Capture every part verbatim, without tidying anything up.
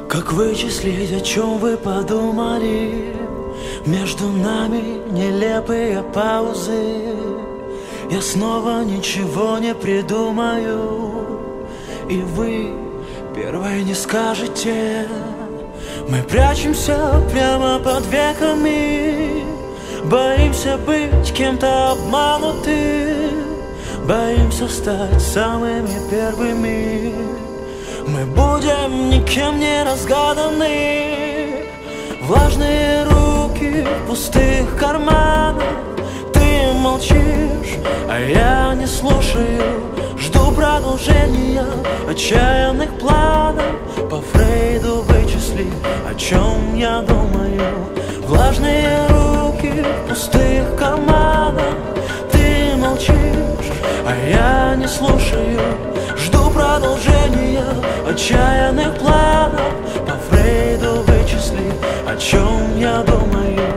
Как вычислить, о чем вы подумали? Между нами нелепые паузы. Я снова ничего не придумаю, и вы первой не скажете. Мы прячемся прямо под веками, боимся быть кем-то обмануты, боимся стать самыми первыми. Мы будем никем не разгаданы. Влажные руки в пустых карманах. Ты молчишь, а я не слушаю. Жду продолжения отчаянных планов. По Фрейду вычисли, о чем я думаю. Влажные руки в пустых карманах. Ты молчишь, а я не слушаю. Жду продолжения отчаянных планов. По Фрейду вычисли, о чем я думаю.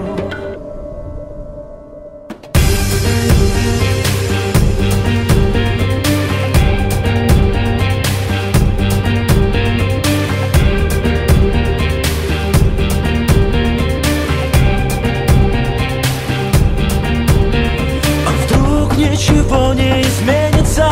А вдруг ничего не изменится?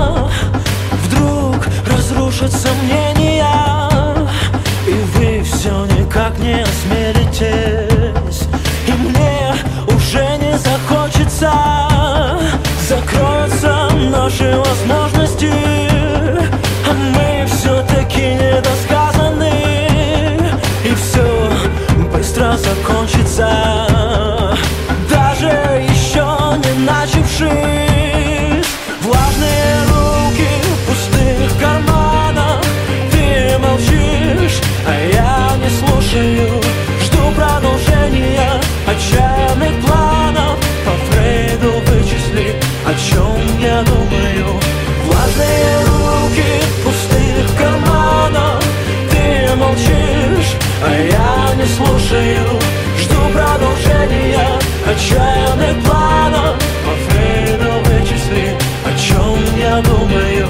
Разрушатся сомнения, и вы все никак не осмелитесь, и мне уже не захочется. Закроются наши возможности, а мы все-таки недосказаны, и все быстро закончится, даже еще не начавшись. Влажные руки в пустых карманах. Ты молчишь, а я не слушаю. Жду продолжения отчаянных планов. По Фрейду вычисли, о чем я думаю. Влажные руки в пустых карманах. Ты молчишь, а я не слушаю. Жду продолжения отчаянных планов. По Фрейду вычисли, о чем я думаю.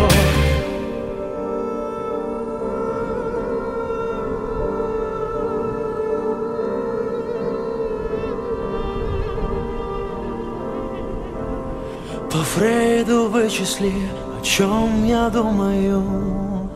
По Фрейду вычисли, о чем я думаю.